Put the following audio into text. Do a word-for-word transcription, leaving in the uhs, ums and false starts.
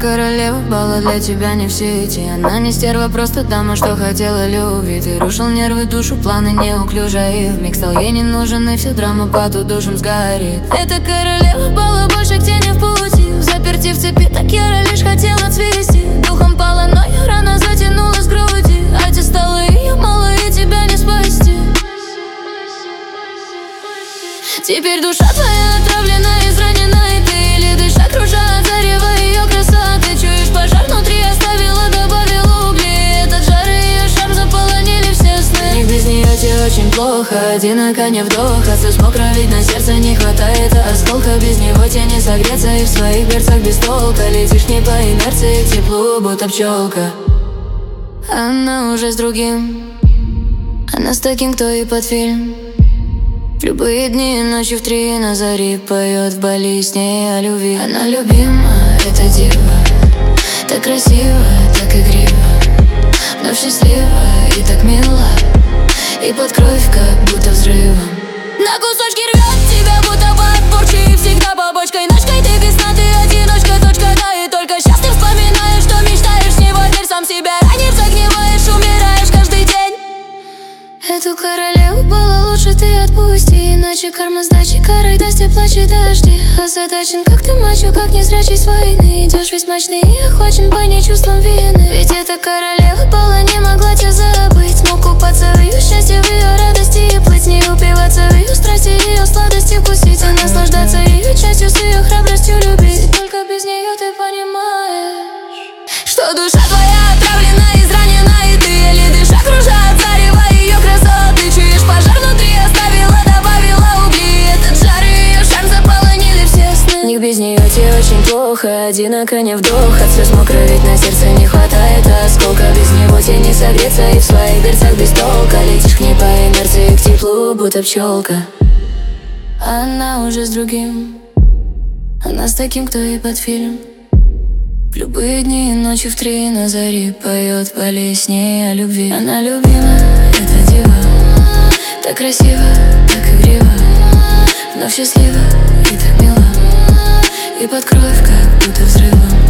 королева бала, для тебя не в сети. Она не стерва, просто дама, что хотела любви. Ты рушил нервы, душу, планы неуклюже. И вмиг стал ей не нужен, и всю драму под удушем сгорит. Это королева бала, больше к тени в пути. Заперти в цепи, так яро лишь хотела цвести. Духом пала, но ее рана затянулась в груди. А те стало ее мало, и тебя не спасти. Теперь душа твоя отравлена, изранена, и ты еле дыша, кружа зарево ее краса. Ты чуешь пожар внутри, оставила, добавила угли. Этот жар и ее шарм заполонили все сны. И без нее тебе очень плохо, одиноко не вдох. От слез мокро, ведь на сердце не хватает осколка. Без него тебе не согреться, и в своих берцах без толка. Летишь не по инерции к теплу, будто пчелка. Она уже с другим, она с таким, кто и под фильм. В любые дни и ночи в три на заре поет в Бали с ней о любви. Она любима, это дива, так красиво, так игриво, вновь счастлива и так мила, и под кровь как будто взрывом. На кусочки рвет тебя, будто под порчи. Всегда побочкой, ножкой, ты весна, ты одиночка, точка, да. И только сейчас ты вспоминаешь, что мечтаешь. Не верь, сам себя ранишь, загниваешь, умираешь каждый день. Эту королеву бала лучше ты отпусти, иначе карма сдачи карой даст тебе плачь и дожди. Озадачен, как ты мачо, как незрячий с войны. Идешь весь мрачный и охвачен панией чувством вины. Ведь эта королева бала не могла тебя забыть. Смог купаться в ее счастье, в ее радости и плыть с ней, упиваться в ее страсти, ее сладости вкусить, и наслаждаться ее частью, с ее храбростью любить. И только без нее ты понимаешь, что душа твоя отравлена, изранена, и ты еле дыша, кружа от зарева ее красот. Ты чуешь пожар внутри, оставила, добавила угли. Этот жар и ее шарм заполонили все сны. Них без нее тебе очень плохо, одиноко не вдох. От слез мокро, ведь на сердце не хватает осколка. Без него тебе не согреться, и в своих берцах без толка. Летишь к ней по инерции, к теплу, будто пчелка. Она уже с другим, она с таким, кто и под фильм. В любые дни и ночи в три на заре поет в Бали с ней о любви. Она любима, это дива, так красиво, так игриво, вновь счастлива и так мила, и под кровь как будто взрывом.